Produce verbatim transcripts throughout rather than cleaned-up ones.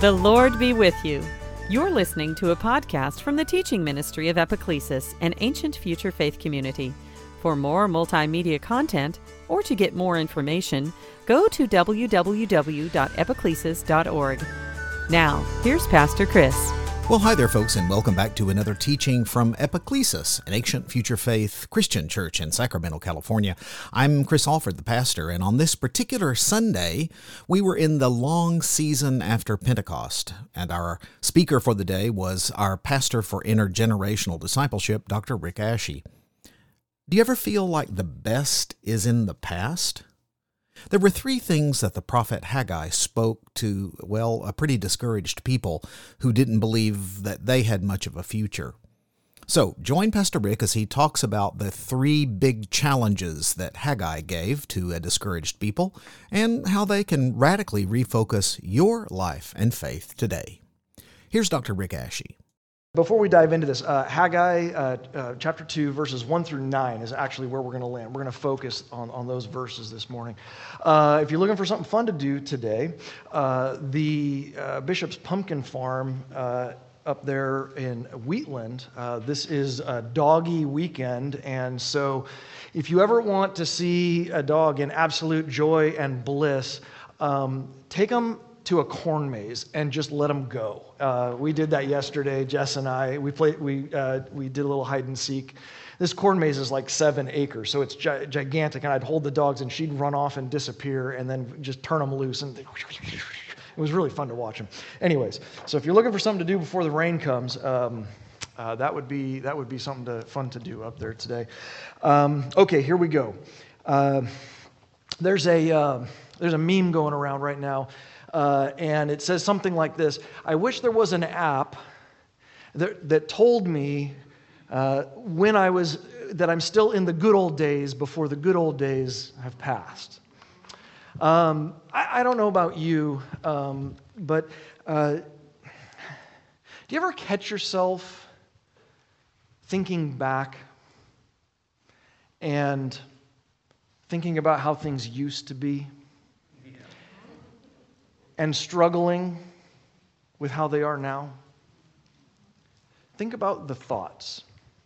The Lord be with you. You're listening to a podcast from the teaching ministry of Epiclesis, an ancient future faith community. For more multimedia content, or to get more information, go to w w w dot epiclesis dot org. Now, here's Pastor Chris. Well, hi there, folks, and welcome back to another teaching from Epiclesis, an ancient future faith Christian church in Sacramento, California. I'm Chris Alford, the pastor, and on this particular Sunday, we were in the long season after Pentecost, and our speaker for the day was our pastor for intergenerational discipleship, Doctor Rick Ashey. Do you ever feel like the best is in the past? There were three things that the prophet Haggai spoke to, well, a pretty discouraged people who didn't believe that they had much of a future. So join Pastor Rick as he talks about the three big challenges that Haggai gave to a discouraged people and how they can radically refocus your life and faith today. Here's Doctor Rick Ashey. Before we dive into this, uh, Haggai uh, uh, chapter two, verses one through nine is actually where we're going to land. We're going to focus on, on those verses this morning. Uh, if you're looking for something fun to do today, uh, the uh, Bishop's Pumpkin Farm uh, up there in Wheatland, uh, this is a doggy weekend, and so if you ever want to see a dog in absolute joy and bliss, um, take them to a corn maze and just let them go. Uh, we did that yesterday, Jess and I. We played. We uh, we did a little hide and seek. This corn maze is like seven acres, so it's gi- gigantic. And I'd hold the dogs, and she'd run off and disappear, and then just turn them loose, and they, it was really fun to watch them. Anyways, so if you're looking for something to do before the rain comes, um, uh, that would be that would be something to, fun to do up there today. Um, okay, here we go. Uh, there's a uh, there's a meme going around right now. Uh, and it says something like this: I wish there was an app that, that told me uh, when I was, that I'm still in the good old days before the good old days have passed. Um, I, I don't know about you, um, but uh, do you ever catch yourself thinking back and thinking about how things used to be? And struggling with how they are now? Think about the thoughts.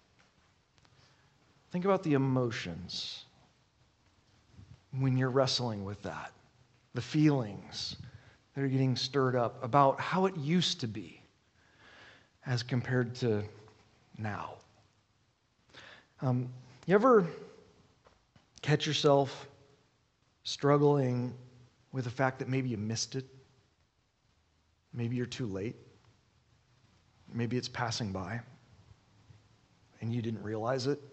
Think about the emotions when you're wrestling with that. The feelings that are getting stirred up about how it used to be as compared to now. Um, you ever catch yourself struggling with the fact that maybe you missed it? Maybe you're too late. Maybe it's passing by and you didn't realize it.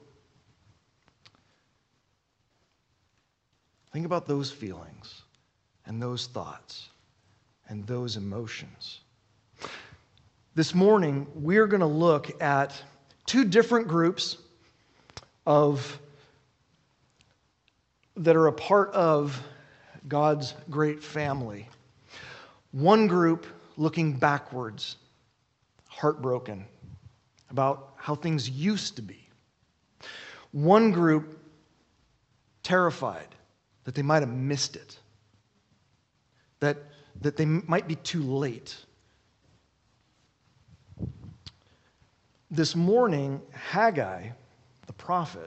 Think about those feelings and those thoughts and those emotions. This morning, we're going to look at two different groups of that are a part of God's great family. One group looking backwards, heartbroken about how things used to be. One group terrified that they might have missed it, that, that they might be too late. This morning, Haggai, the prophet,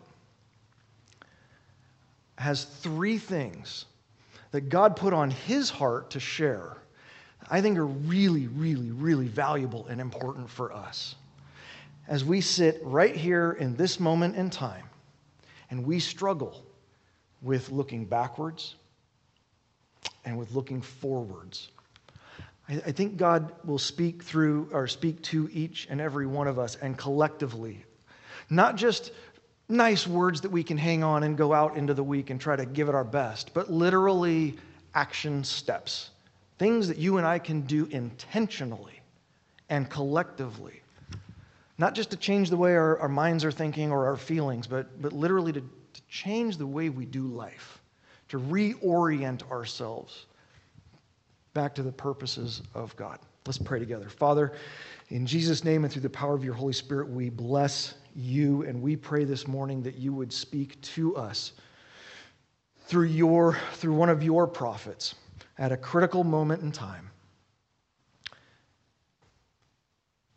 has three things that God put on his heart to share, I think are really, really, really valuable and important for us as we sit right here in this moment in time and we struggle with looking backwards and with looking forwards. I, I think God will speak through or speak to each and every one of us and collectively, not just nice words that we can hang on and go out into the week and try to give it our best, but literally action steps. Things that you and I can do intentionally and collectively. Not just to change the way our, our minds are thinking or our feelings, but, but literally to, to change the way we do life. To reorient ourselves back to the purposes of God. Let's pray together. Father, in Jesus' name and through the power of your Holy Spirit, we bless you and we pray this morning that you would speak to us through your through one of your prophets at a critical moment in time.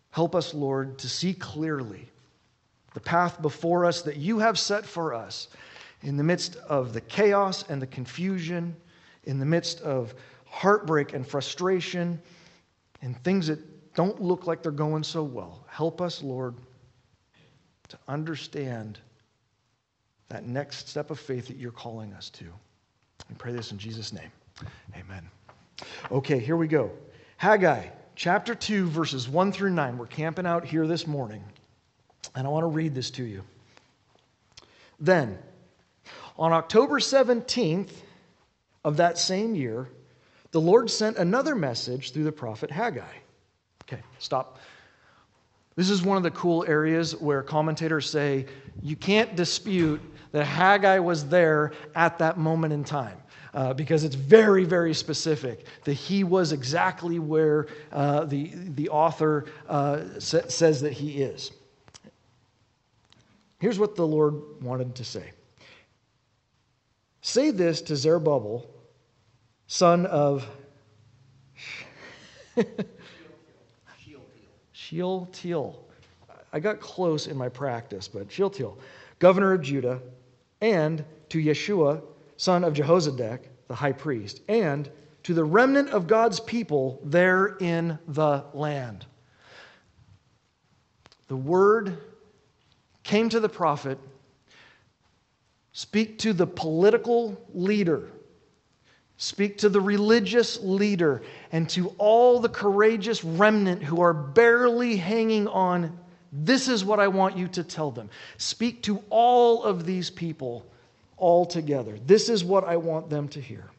Help us, Lord, to see clearly the path before us that you have set for us in the midst of the chaos and the confusion, in the midst of heartbreak and frustration, and things that don't look like they're going so well. Help us, Lord, to understand that next step of faith that you're calling us to. I pray this in Jesus' name. Amen. Okay, here we go. Haggai, chapter two, verses one through nine. We're camping out here this morning, and I want to read this to you. Then, on October seventeenth of that same year, the Lord sent another message through the prophet Haggai. Okay, stop. This is one of the cool areas where commentators say you can't dispute that Haggai was there at that moment in time. Uh, because it's very, very specific that he was exactly where uh, the, the author uh, sa- says that he is. Here's what the Lord wanted to say. Say this to Zerubbabel, son of Shealtiel. I got close in my practice, but Shealtiel, governor of Judah, and to Yeshua, son of Jehozadak, the high priest, and to the remnant of God's people there in the land. The word came to the prophet, speak to the political leader, speak to the religious leader, and to all the courageous remnant who are barely hanging on. This is what I want you to tell them. Speak to all of these people all together. This is what I want them to hear.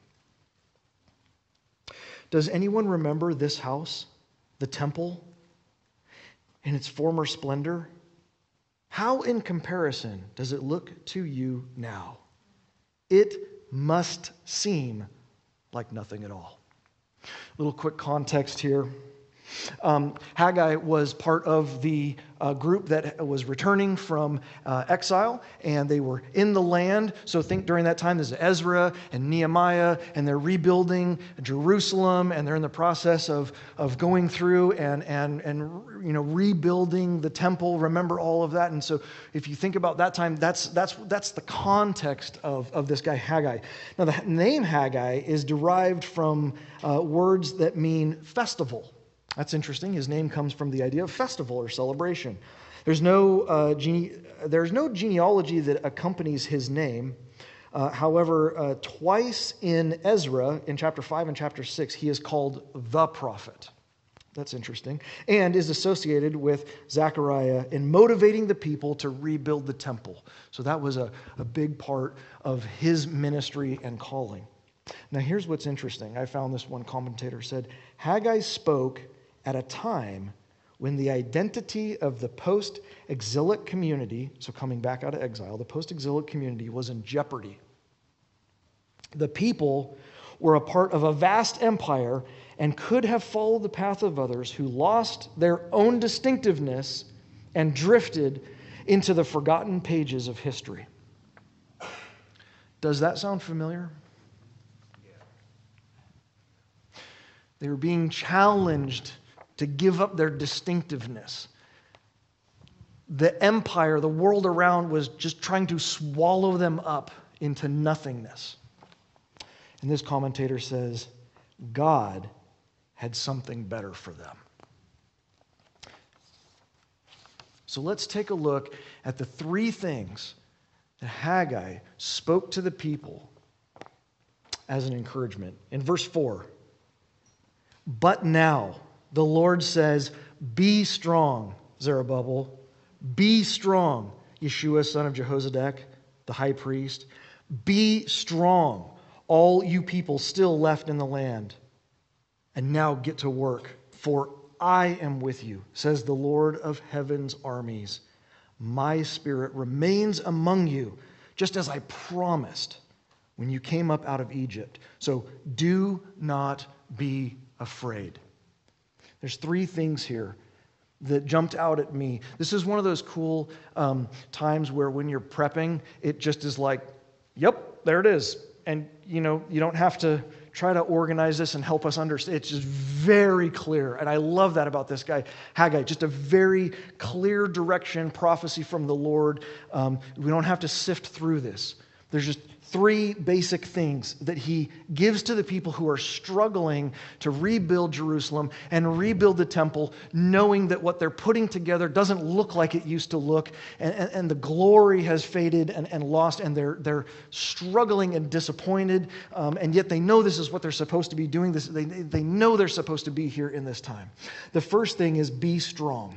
Does anyone remember this house, the temple, in its former splendor? How, in comparison, does it look to you now? It must seem like nothing at all. A little quick context here. Um, Haggai was part of the uh, group that was returning from uh, exile, and they were in the land. So think during that time, there's Ezra and Nehemiah, and they're rebuilding Jerusalem, and they're in the process of, of going through and, and, and you know, rebuilding the temple. Remember all of that. And so if you think about that time, that's, that's, that's the context of, of this guy Haggai. Now, the name Haggai is derived from uh, words that mean festival. That's interesting. His name comes from the idea of festival or celebration. There's no uh, gene- there's no genealogy that accompanies his name. Uh, however, uh, twice in Ezra, in chapter five and chapter six, he is called the prophet. That's interesting. And is associated with Zechariah in motivating the people to rebuild the temple. So that was a, a big part of his ministry and calling. Now here's what's interesting. I found this one commentator said, Haggai spoke at a time when the identity of the post-exilic community, so coming back out of exile, the post-exilic community was in jeopardy. The people were a part of a vast empire and could have followed the path of others who lost their own distinctiveness and drifted into the forgotten pages of history. Does that sound familiar? They were being challenged to give up their distinctiveness. The empire, the world around, was just trying to swallow them up into nothingness. And this commentator says, God had something better for them. So let's take a look at the three things that Haggai spoke to the people as an encouragement. In verse four, but now, the Lord says, be strong, Zerubbabel. Be strong, Yeshua, son of Jehozadak, the high priest. Be strong, all you people still left in the land. And now get to work, for I am with you, says the Lord of heaven's armies. My spirit remains among you, just as I promised when you came up out of Egypt. So do not be afraid. There's three things here that jumped out at me. This is one of those cool um, times where when you're prepping, it just is like, yep, there it is. And, you know, you don't have to try to organize this and help us understand. It's just very clear. And I love that about this guy, Haggai. Just a very clear direction, prophecy from the Lord. Um, we don't have to sift through this. There's just three basic things that he gives to the people who are struggling to rebuild Jerusalem and rebuild the temple, knowing that what they're putting together doesn't look like it used to look, and, and, and the glory has faded and, and lost, and they're, they're struggling and disappointed, um, and yet they know this is what they're supposed to be doing. This, they, they know they're supposed to be here in this time. The first thing is be strong.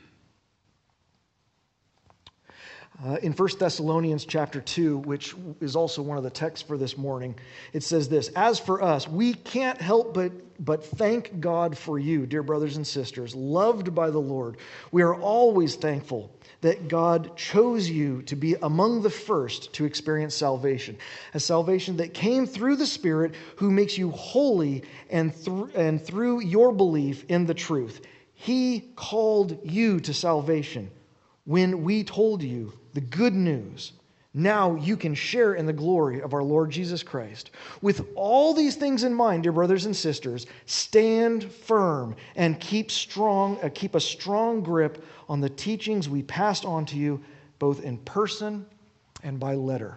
Uh, in First Thessalonians chapter two, which is also one of the texts for this morning, it says this: "As for us, we can't help but, but thank God for you, dear brothers and sisters, loved by the Lord. We are always thankful that God chose you to be among the first to experience salvation, a salvation that came through the Spirit who makes you holy and, th- and through your belief in the truth. He called you to salvation when we told you the good news. Now you can share in the glory of our Lord Jesus Christ. With all these things in mind, dear brothers and sisters, stand firm and keep strong, uh, keep a strong grip on the teachings we passed on to you, both in person and by letter."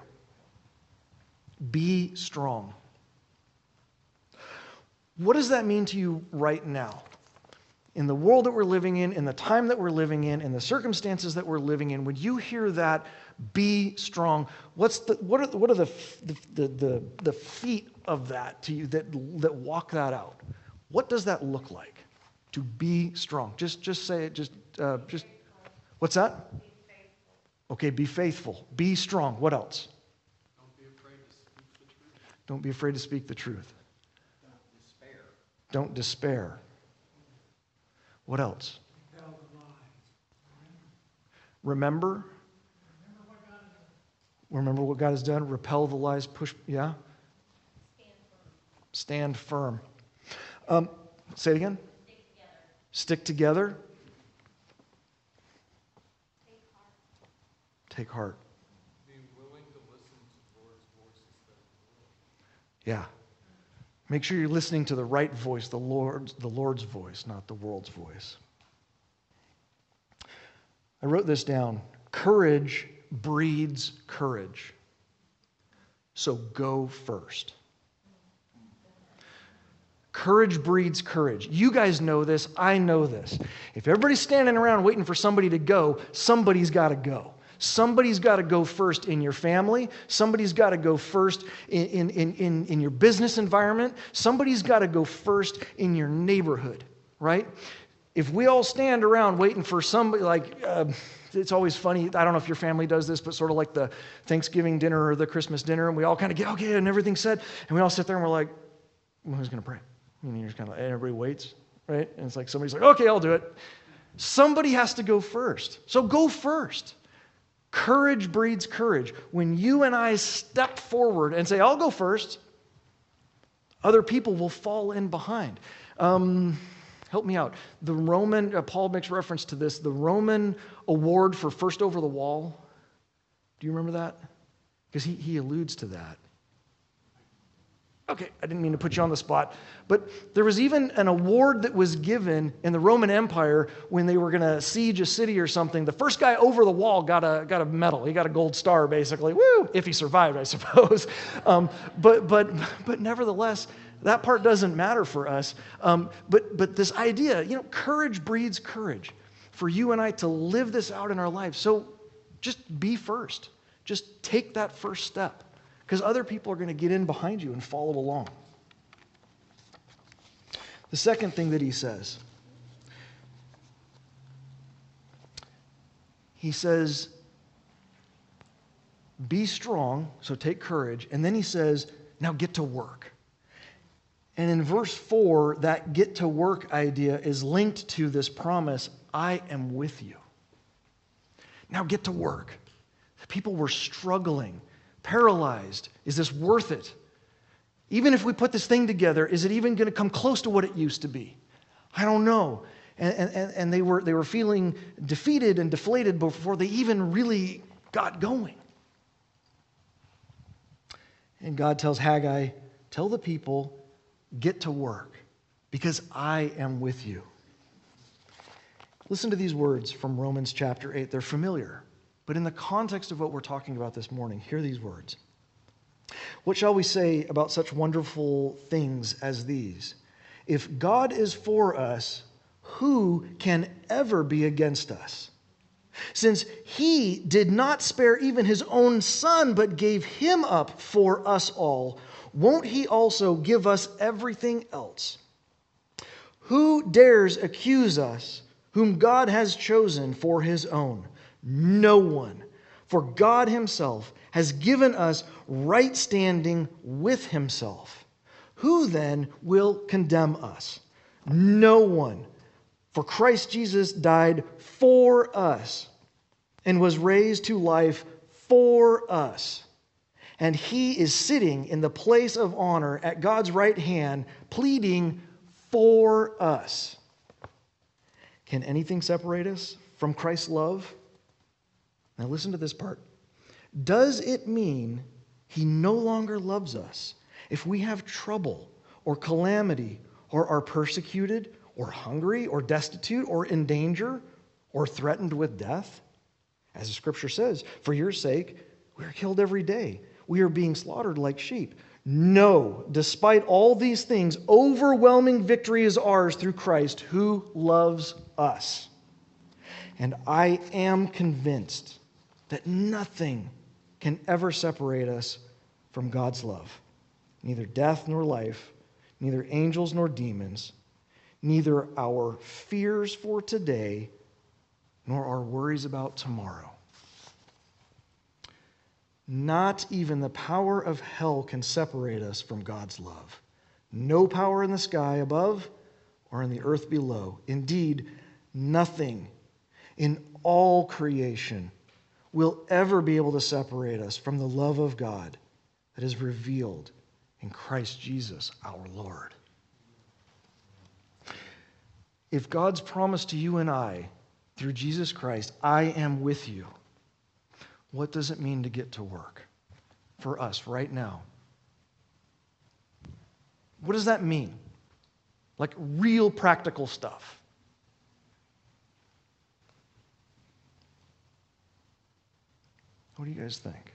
Be strong. What does that mean to you right now? In the world that we're living in, in the time that we're living in, in the circumstances that we're living in, when you hear that, be strong, what's the, what are, the, what are the, the, the, the feet of that to you that, that walk that out? What does that look like to be strong? Just, just say it, just, uh, just, what's that? Be faithful. Okay, be faithful, be strong. What else? Don't be afraid to speak the truth. Don't be afraid to speak the truth. Don't despair. Don't despair. What else? Repel the lies. Remember. Remember what God has done. Remember what God has done. Repel the lies. Push. Yeah. Stand firm. Stand firm. Um, say it again. Stick together. Stick together. Take heart. Take heart. Be willing to listen to the Lord's voice instead of the world. Yeah. Make sure you're listening to the right voice, the Lord's, the Lord's voice, not the world's voice. I wrote this down. Courage breeds courage. So go first. Courage breeds courage. You guys know this. I know this. If everybody's standing around waiting for somebody to go, somebody's got to go. Somebody's got to go first in your family. Somebody's got to go first in, in, in, in your business environment. Somebody's got to go first in your neighborhood, right? If we all stand around waiting for somebody, like, uh, it's always funny. I don't know if your family does this, but sort of like the Thanksgiving dinner or the Christmas dinner, and we all kind of get, okay, and everything's said, and we all sit there and we're like, well, who's going to pray? And you're just kind of, and everybody waits, right? And it's like somebody's like, okay, I'll do it. Somebody has to go first. So go first. Courage breeds courage. When you and I step forward and say, I'll go first, other people will fall in behind. Um, help me out. The Roman, uh, Paul makes reference to this, the Roman award for first over the wall. Do you remember that? Because he, he alludes to that. Okay, I didn't mean to put you on the spot, but there was even an award that was given in the Roman Empire when they were going to siege a city or something. The first guy over the wall got a got a medal. He got a gold star, basically. Woo! If he survived, I suppose. Um, but but but nevertheless, that part doesn't matter for us. Um, but but this idea, you know, courage breeds courage. For you and I to live this out in our lives. So just be first. Just take that first step. Because other people are going to get in behind you and follow along. The second thing that he says, he says, be strong, so take courage. And then he says, now get to work. And in verse four, that get to work idea is linked to this promise, I am with you. Now get to work. People were struggling. Paralyzed. Is this worth it? Even if we put this thing together, is it even going to come close to what it used to be? I don't know. And, and, and they were they were feeling defeated and deflated before they even really got going. And God tells Haggai, tell the people Get to work, because I am with you. Listen to these words from Romans chapter eight. They're familiar, but in the context of what we're talking about this morning, hear these words. What shall we say about such wonderful things as these? If God is for us, who can ever be against us? Since he did not spare even his own son, but gave him up for us all, won't he also give us everything else? Who dares accuse us, whom God has chosen for his own? No one. For God himself has given us right standing with himself. Who then will condemn us? No one. For Christ Jesus died for us and was raised to life for us. And he is sitting in the place of honor at God's right hand, pleading for us. Can anything separate us from Christ's love? Now listen to this part. Does it mean he no longer loves us if we have trouble or calamity or are persecuted or hungry or destitute or in danger or threatened with death? As the scripture says, for your sake, we are killed every day. We are being slaughtered like sheep. No, despite all these things, overwhelming victory is ours through Christ who loves us. And I am convinced that nothing can ever separate us from God's love. Neither death nor life, neither angels nor demons, neither our fears for today nor our worries about tomorrow. Not even the power of hell can separate us from God's love. No power in the sky above or in the earth below. Indeed, nothing in all creation will ever be able to separate us from the love of God that is revealed in Christ Jesus our Lord. If God's promise to you and I, through Jesus Christ, I am with you, what does it mean to get to work for us right now? What does that mean? Like real practical stuff. What do you guys think?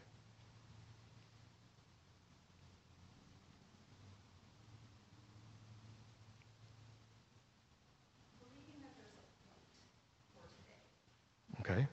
Okay.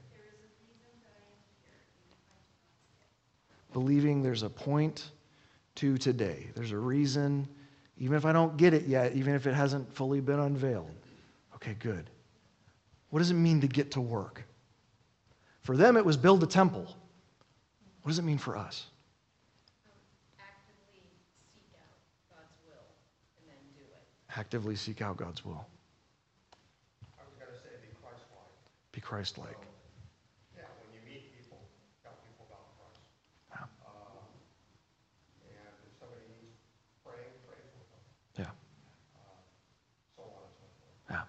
Believing there's a point to today. There's a reason, even if I don't get it yet, even if it hasn't fully been unveiled. Okay, good. What does it mean to get to work? For them, it was build a temple. What does it mean for us? Actively seek out God's will and then do it. Actively seek out God's will. I was going to say be Christ-like. Be Christ-like. So, yeah, when you meet people, tell people about Christ. Yeah. Um, and if somebody needs praying, pray for them. Yeah. Uh, so on and so forth. Yeah.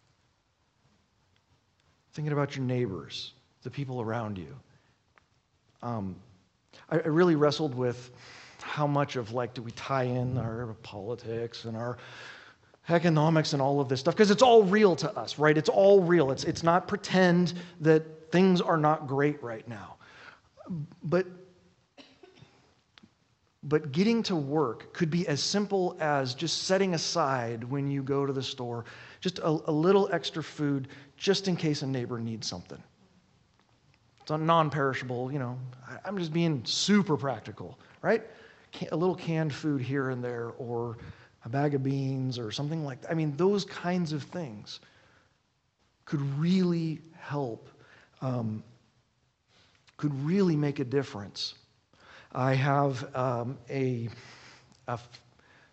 Thinking about your neighbors, the people around you. Um, I, I really wrestled with how much of like do we tie in our politics and our economics and all of this stuff, because it's all real to us, right? It's all real. It's it's not pretend that things are not great right now. But but getting to work could be as simple as just setting aside when you go to the store just a, a little extra food just in case a neighbor needs something. It's non-perishable, you know. I'm just being super practical, right? A little canned food here and there, or a bag of beans or something like that. I mean, those kinds of things could really help, um, could really make a difference. I have um, a, a f-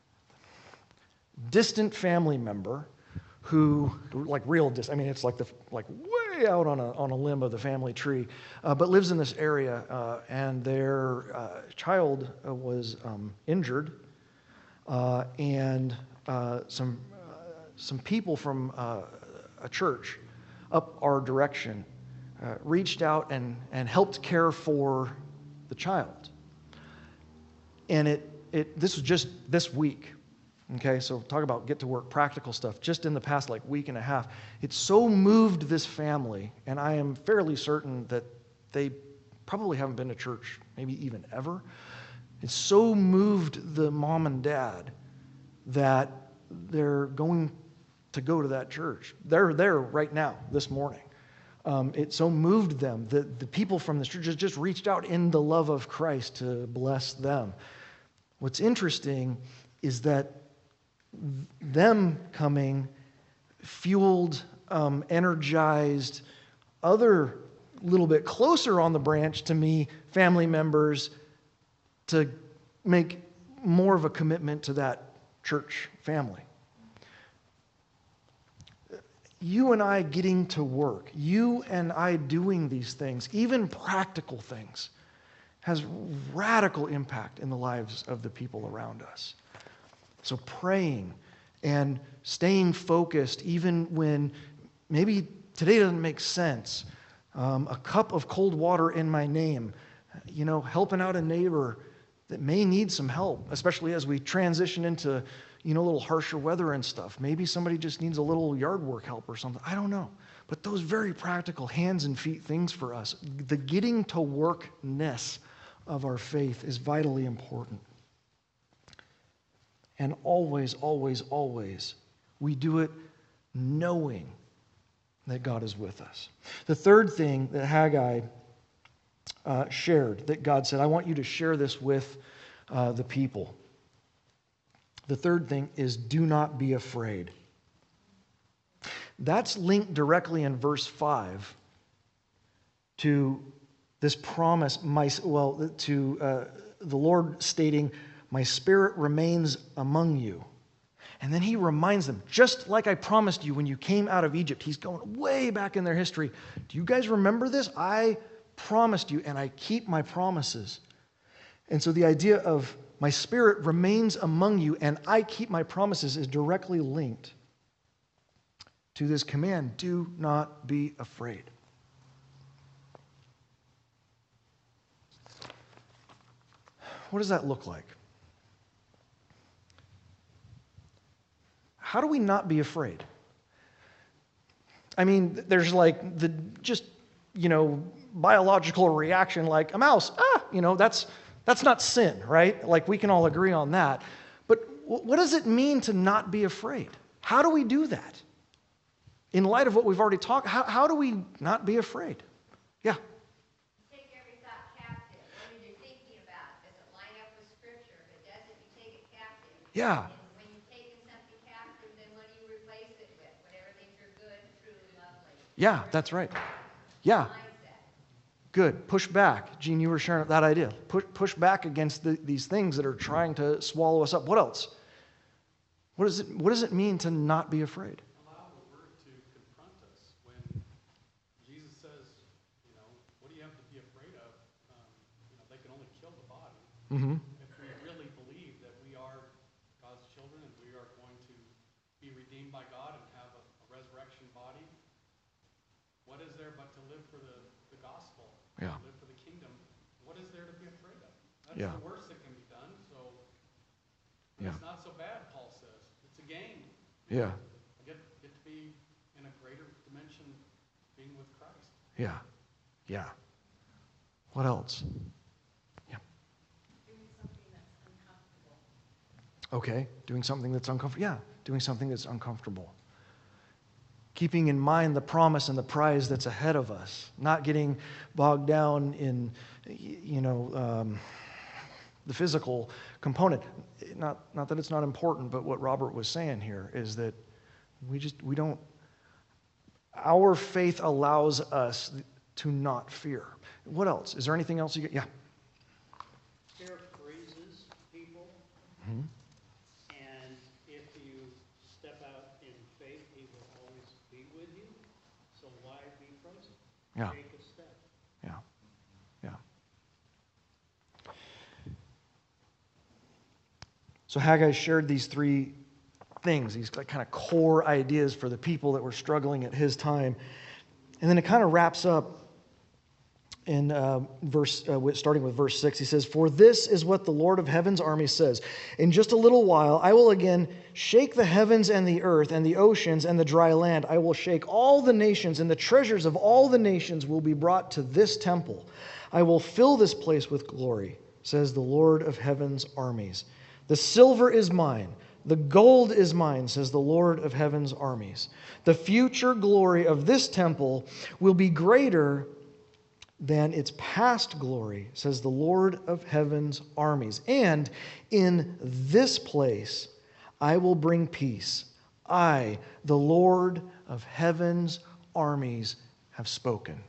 distant family member who, like real distant, I mean, it's like the like way out on a on a limb of the family tree, uh, but lives in this area, uh, and their uh, child uh, was um, injured. Uh, and uh, some uh, some people from uh, a church up our direction uh, reached out and, and helped care for the child. And it it this was just this week. Okay, so talk about get to work, practical stuff. Just in the past like week and a half, it so moved this family, and I am fairly certain that they probably haven't been to church, maybe even ever. It so moved the mom and dad that they're going to go to that church. They're there right now, this morning. Um, it so moved them that the people from this church just reached out in the love of Christ to bless them. What's interesting is that them coming fueled, um, energized other little bit closer on the branch to me, family members, to make more of a commitment to that church family. You and I getting to work, you and I doing these things, even practical things, has radical impact in the lives of the people around us. So praying and staying focused even when maybe today doesn't make sense. Um, a cup of cold water in my name, you know, helping out a neighbor that may need some help, especially as we transition into, you know, a little harsher weather and stuff. Maybe somebody just needs a little yard work help or something. I don't know. But those very practical hands and feet things for us, the getting to workness of our faith is vitally important. And always, always, always, we do it knowing that God is with us. The third thing that Haggai uh, shared, that God said, I want you to share this with uh, the people. The third thing is do not be afraid. That's linked directly in verse five to this promise, my, well, to uh, the Lord stating, my spirit remains among you. And then he reminds them, just like I promised you when you came out of Egypt. He's going way back in their history. Do you guys remember this? I promised you, and I keep my promises. And so the idea of my spirit remains among you, and I keep my promises is directly linked to this command, do not be afraid. What does that look like? How do we not be afraid? I mean, there's like the just, you know, biological reaction like a mouse, ah, you know, that's that's not sin, right? Like we can all agree on that. But what does it mean to not be afraid? How do we do that? In light of what we've already talked, how, how do we not be afraid? Yeah. Take every thought captive. What are you thinking about? Does it line up with Scripture? If it doesn't, you take it captive. Yeah. And when you've taken something captive, then what do you replace it with? Whatever things are good, truly lovely. Yeah, that's right. Yeah. Mindset. Good. Push back. Gene, you were sharing that idea. Push, push back against the, these things that are trying to swallow us up. What else? What does it, what does it mean to not be afraid? Allow the word to confront us when Jesus says, you know, what do you have to be afraid of? Um, you know, they can only kill the body. Mm-hmm. If we really believe that we are God's children and we are going to be redeemed by God and have a, a resurrection body, what is there but to live for the, the gospel? Yeah. Live for the kingdom. What is there to be afraid of? That's Yeah. the worst that can be done. So Yeah. it's not so bad, Paul says. It's a gain. Yeah. I get, get to be in a greater dimension being with Christ. Yeah. Yeah. What else? Yeah. Doing something that's uncomfortable. Okay. Doing something that's uncomfortable. Yeah. Doing something that's uncomfortable. Keeping in mind the promise and the prize that's ahead of us. Not getting bogged down in, you know, um, the physical component. Not, not that it's not important, but what Robert was saying here is that we just, we don't, our faith allows us to not fear. What else? Is there anything else you get? Yeah. Fear freezes people, Mhm. and if you step out in faith, he will always be with you. So why be frozen? Yeah. Take a step. Yeah. Yeah. So Haggai shared these three things, these like kind of core ideas for the people that were struggling at his time. And then it kind of wraps up in uh, verse, uh, starting with verse six. He says, "For this is what the Lord of heaven's army says. In just a little while, I will again shake the heavens and the earth and the oceans and the dry land. I will shake all the nations, and the treasures of all the nations will be brought to this temple. I will fill this place with glory, says the Lord of heaven's armies. The silver is mine. The gold is mine, says the Lord of heaven's armies. The future glory of this temple will be greater than its past glory, says the Lord of heaven's armies. And in this place I will bring peace. I, the Lord of heaven's armies, have spoken."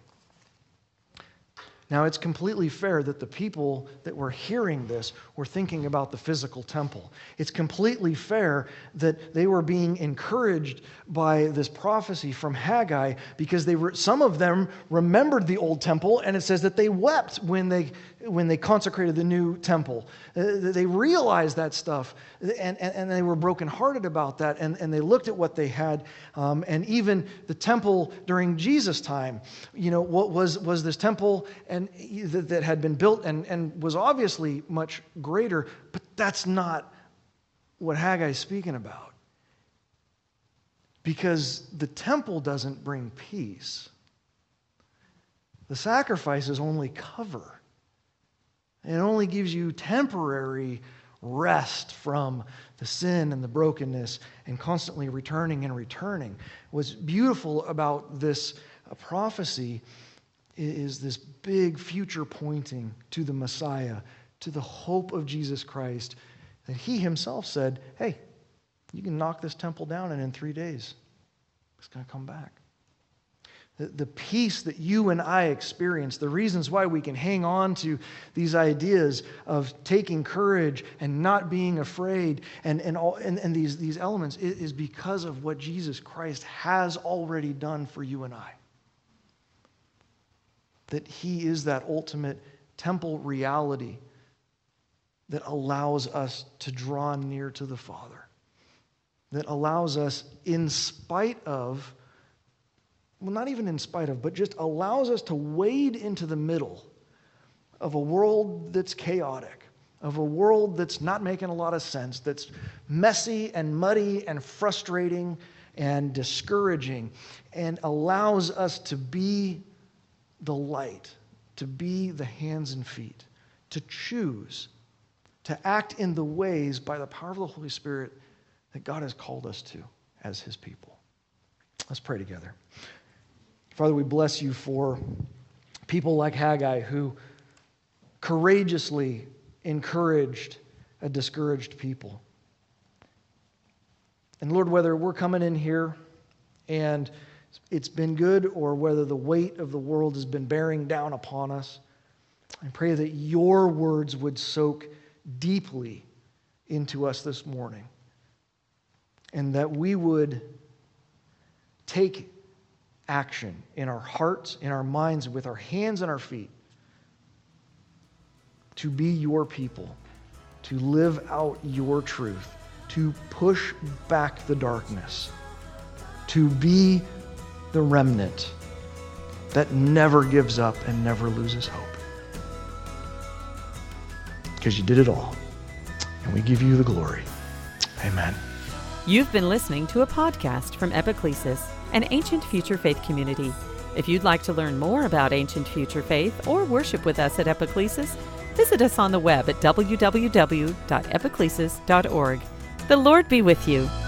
Now, it's completely fair that the people that were hearing this were thinking about the physical temple. It's completely fair that they were being encouraged by this prophecy from Haggai, because they were, some of them remembered the old temple, and it says that they wept when they when they consecrated the new temple. Uh, they realized that stuff, and, and, and they were brokenhearted about that, and, and they looked at what they had, um, and even the temple during Jesus' time, you know, what was, was this temple and that, that had been built and, and was obviously much greater, but that's not what Haggai is speaking about. Because the temple doesn't bring peace. The sacrifices only cover. It only gives you temporary rest from the sin and the brokenness and constantly returning and returning. What's beautiful about this uh, prophecy is this big future pointing to the Messiah, to the hope of Jesus Christ, that he himself said, hey, you can knock this temple down and in three days it's going to come back. The peace that you and I experience, the reasons why we can hang on to these ideas of taking courage and not being afraid and, and, all, and, and these, these elements is because of what Jesus Christ has already done for you and I. That he is that ultimate temple reality that allows us to draw near to the Father. That allows us, in spite of, well, not even in spite of, but just allows us to wade into the middle of a world that's chaotic, of a world that's not making a lot of sense, that's messy and muddy and frustrating and discouraging, and allows us to be the light, to be the hands and feet, to choose, to act in the ways by the power of the Holy Spirit that God has called us to as his people. Let's pray together. Father, we bless you for people like Haggai who courageously encouraged a discouraged people. And Lord, whether we're coming in here and it's been good or whether the weight of the world has been bearing down upon us, I pray that your words would soak deeply into us this morning and that we would take action in our hearts, in our minds, with our hands and our feet to be your people, to live out your truth, to push back the darkness, to be the remnant that never gives up and never loses hope. Because you did it all, and we give you the glory. Amen. You've been listening to a podcast from Epiclesis, an Ancient Future Faith community. If you'd like to learn more about Ancient Future Faith or worship with us at Epiclesis, visit us on the web at w w w dot epiclesis dot org. The Lord be with you.